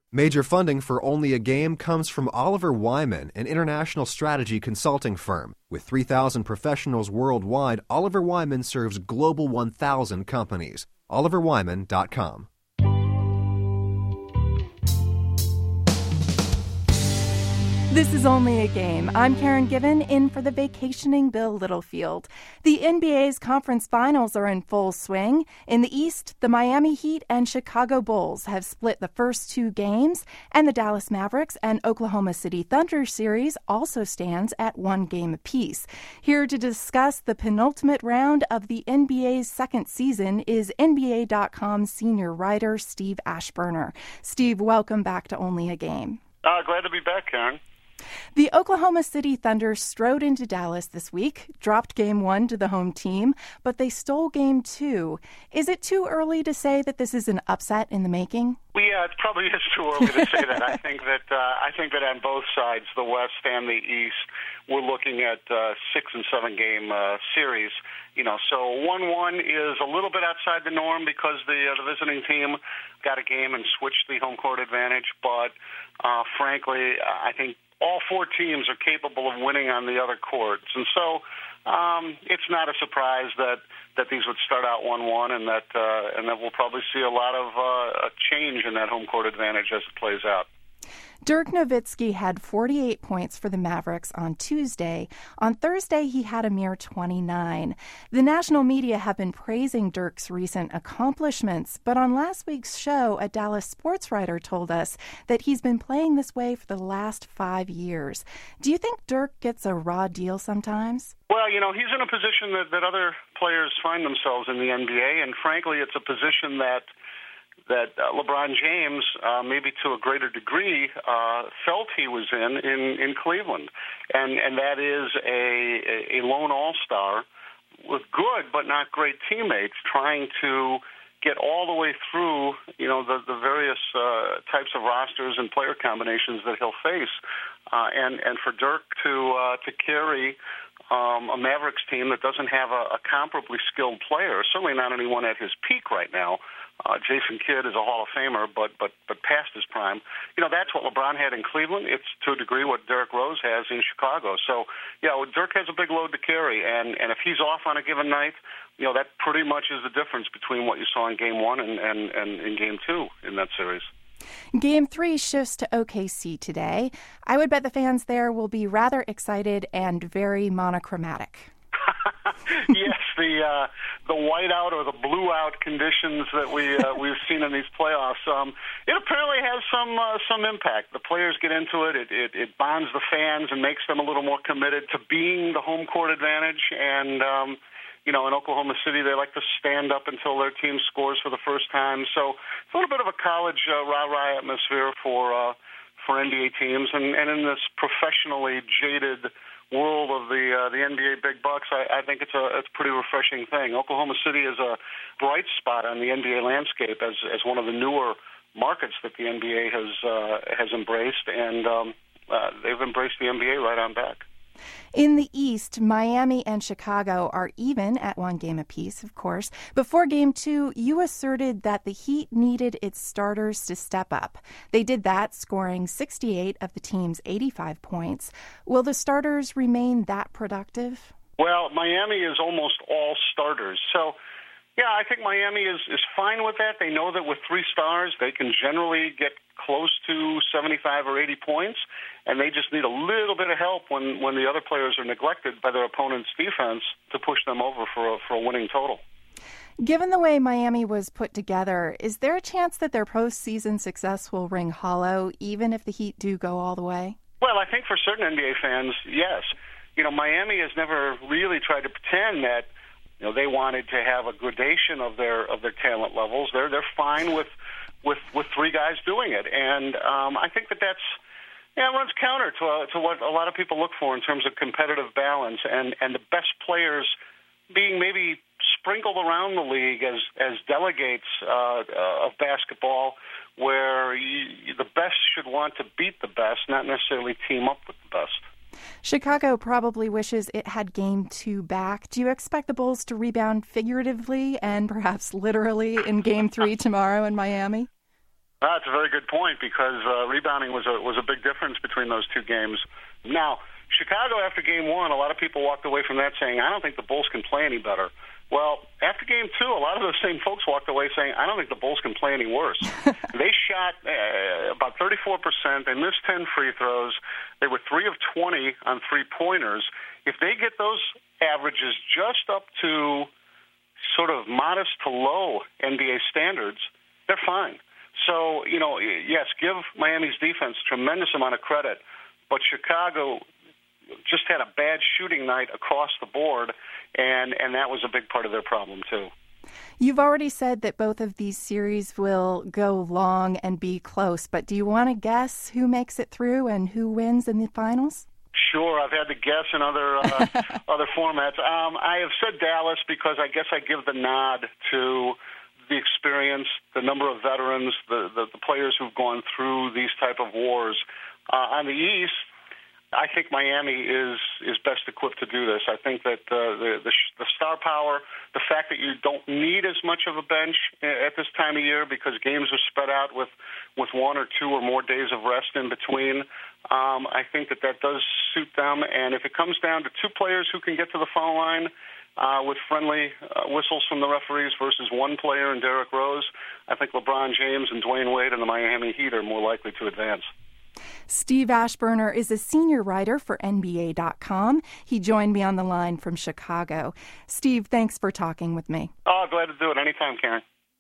Major funding for Only a Game comes from Oliver Wyman, an international strategy consulting firm. With 3,000 professionals worldwide, Oliver Wyman serves Global 1,000 companies. OliverWyman.com. This is Only a Game. I'm Karen Given, in for the vacationing Bill Littlefield. The NBA's conference finals are in full swing. In the East, the Miami Heat and Chicago Bulls have split the first two games, and the Dallas Mavericks and Oklahoma City Thunder series also stands at one game apiece. Here to discuss the penultimate round of the NBA's second season is NBA.com senior writer Steve Ashburner. Steve, welcome back to Only a Game. Glad to be back, Karen. The Oklahoma City Thunder strode into Dallas this week, dropped Game 1 to the home team, but they stole Game 2. Is it too early to say that this is an upset in the making? Well, yeah, it probably is too early to say that. I think that on both sides, the West and the East, we're looking at 6 and 7 game series. So 1-1 is a little bit outside the norm because the visiting team got a game and switched the home court advantage. But frankly, I think all four teams are capable of winning on the other courts. And so it's not a surprise that these would start out 1-1 and that we'll probably see a lot of a change in that home court advantage as it plays out. Dirk Nowitzki had 48 points for the Mavericks on Tuesday. On Thursday, he had a mere 29. The national media have been praising Dirk's recent accomplishments, but on last week's show, a Dallas sports writer told us that he's been playing this way for the last 5 years. Do you think Dirk gets a raw deal sometimes? Well, he's in a position that other players find themselves in the NBA, and frankly, it's a position that LeBron James, maybe to a greater degree, felt he was in Cleveland. And that is a lone all-star with good but not great teammates trying to get all the way through, the various types of rosters and player combinations that he'll face. And for Dirk to carry a Mavericks team that doesn't have a comparably skilled player, certainly not anyone at his peak right now. Jason Kidd is a Hall of Famer, but past his prime. That's what LeBron had in Cleveland. It's to a degree what Derrick Rose has in Chicago. So, Dirk has a big load to carry, and if he's off on a given night, that pretty much is the difference between what you saw in Game 1 and in Game 2 in that series. Game 3 shifts to OKC today. I would bet the fans there will be rather excited and very monochromatic. Yes, the whiteout or the blue-out conditions that we've seen in these playoffs. It apparently has some impact. The players get into it. It bonds the fans and makes them a little more committed to being the home court advantage. And in Oklahoma City, they like to stand up until their team scores for the first time. So it's a little bit of a college rah-rah atmosphere for NBA teams, and in this professionally jaded world of the NBA big bucks, I think it's a pretty refreshing thing. Oklahoma City is a bright spot on the NBA landscape as one of the newer markets that the NBA has embraced, and they've embraced the NBA right on back. In the East, Miami and Chicago are even at one game apiece, of course. Before Game 2, you asserted that the Heat needed its starters to step up. They did that, scoring 68 of the team's 85 points. Will the starters remain that productive? Well, Miami is almost all starters. So, yeah, I think Miami is fine with that. They know that with 3 stars, they can generally get close to 75 or 80 points, and they just need a little bit of help when the other players are neglected by their opponent's defense to push them over for a winning total. Given the way Miami was put together, is there a chance that their postseason success will ring hollow, even if the Heat do go all the way? Well, I think for certain NBA fans, yes. Miami has never really tried to pretend that they wanted to have a gradation of their talent levels. They're fine with 3 guys doing it, and I think that's runs counter to what a lot of people look for in terms of competitive balance and the best players being maybe sprinkled around the league as delegates of basketball, where the best should want to beat the best, not necessarily team up with the best. Chicago probably wishes it had Game 2 back. Do you expect the Bulls to rebound figuratively and perhaps literally in Game 3 tomorrow in Miami? That's a very good point because rebounding was a big difference between those two games. Now, Chicago after Game 1, a lot of people walked away from that saying, I don't think the Bulls can play any better. Well, after Game 2, a lot of those same folks walked away saying, I don't think the Bulls can play any worse. They shot about 34%. They missed 10 free throws. They were 3 of 20 on three-pointers. If they get those averages just up to sort of modest to low NBA standards, they're fine. So, yes, give Miami's defense a tremendous amount of credit, but Chicago just had a bad shooting night across the board, and that was a big part of their problem, too. You've already said that both of these series will go long and be close, but do you want to guess who makes it through and who wins in the finals? Sure, I've had to guess in other other formats. I have said Dallas because I guess I give the nod to the experience, the number of veterans, the players who've gone through these type of wars. On the East, I think Miami is best equipped to do this. I think that the star power, the fact that you don't need as much of a bench at this time of year because games are spread out with 1 or 2 or more days of rest in between, I think that does suit them. And if it comes down to 2 players who can get to the foul line with friendly whistles from the referees versus 1 player in Derrick Rose, I think LeBron James and Dwayne Wade and the Miami Heat are more likely to advance. Steve Ashburner is a senior writer for NBA.com. He joined me on the line from Chicago. Steve, thanks for talking with me. Oh, glad to do it anytime, Karen.